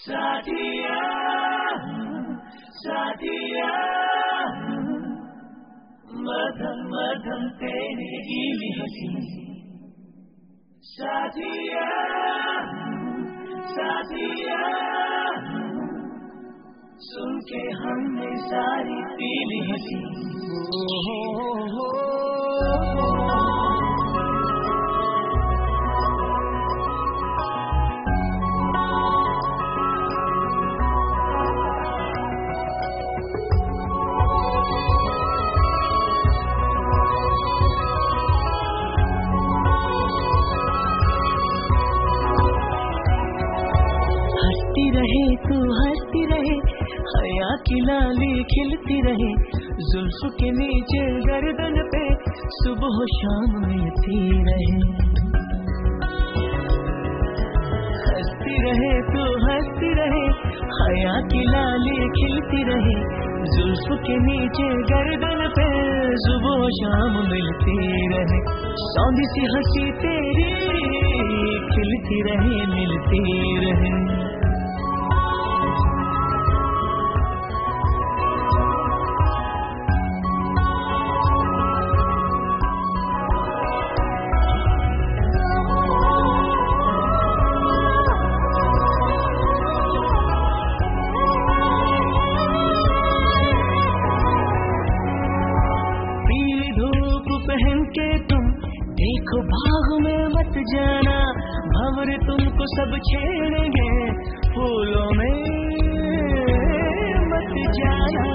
साथिया साथिया मधम मधम तेरी गीली हंसी साथिया साथिया सुन के हमने सारी पीली हंसी हंसती रहे तू हंसती रहे हया की लाली खिलती रहे जुल्फ के नीचे गर्दन पे सुबह शाम मिलती रहे हंसती रहे तू हंसती रहे हया की लाली खिलती रहे जुल्फ के नीचे गर्दन पे सुबह शाम मिलती रहे सौंधी सी हंसी तेरी खिलती रहे मिलती रहे पहन के तुम देखो भाग में मत जाना भंवर तुमको सब छेड़ेंगे फूलों में मत जाना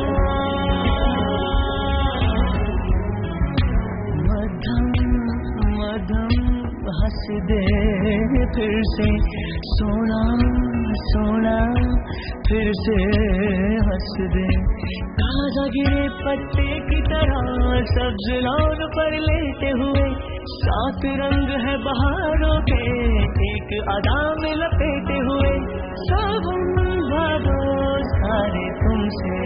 मधम मधम हंस दे फिर से सोना सोना फिर से हंस दे ताजा गिरे पत्ते की तरह सब्ज लौन पर लेटे हुए सात रंग है बहारों के एक अदा में लपेटे हुए सावन भादो सारे तुमसे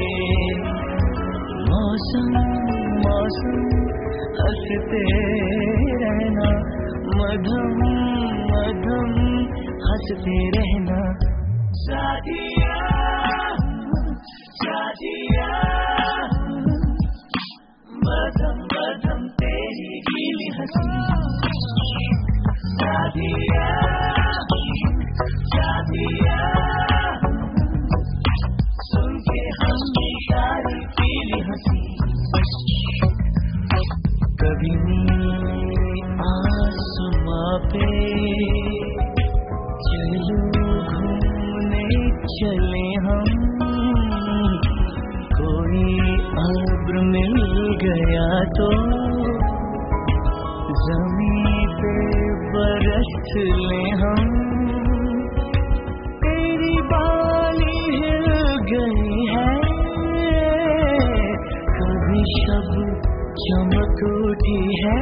मौसम मौसम हंसते रहना मधम मधम हंसते रहना साथिया साथिया मधम मधम तेरी गीली हंसी साथिया साथिया सुन के हमने सारी पीली हंसी कभी आसमां पे चलो घूमने चले हम अब्र मिल गया तो ज़मीन पे बरस ले हम तेरी बाली हिल गई है कभी शब चमक उठी है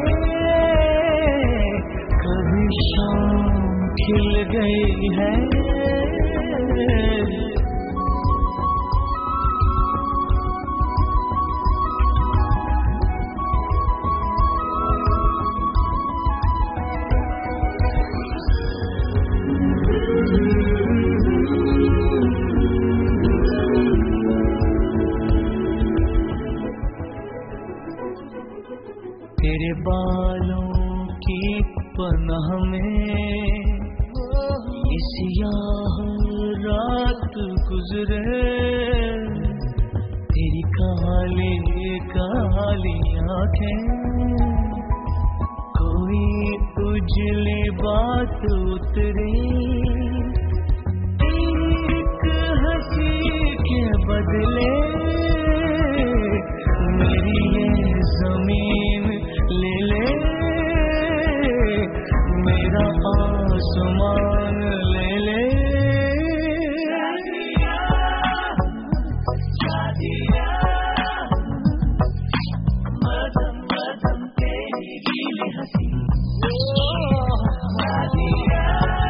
कभी शाम खिल गई है तेरे बालों की पनाह में इस याह रात गुजरे तेरी काली काली आंखें कोई उजली बात उतरे तेरी एक हंसी के बदले मेरी ये जमीन ले ले मेरा आसमान ले ले साथिया मधम मधम तेरी गीली हंसी साथिया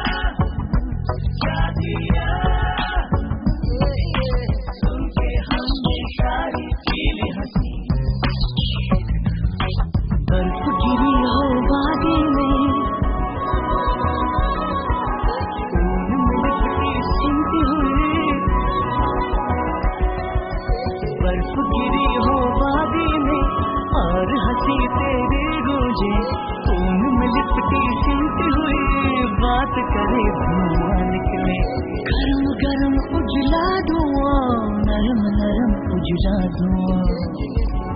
साथिया सुन के हमने सारी पीली हंसी बर्फ गिरी हो वादी में सिमटी सीटी सुनती हुई बात करे धुआं निकले। गरम गरम उजला धुआं, नरम नरम उजला धुआं।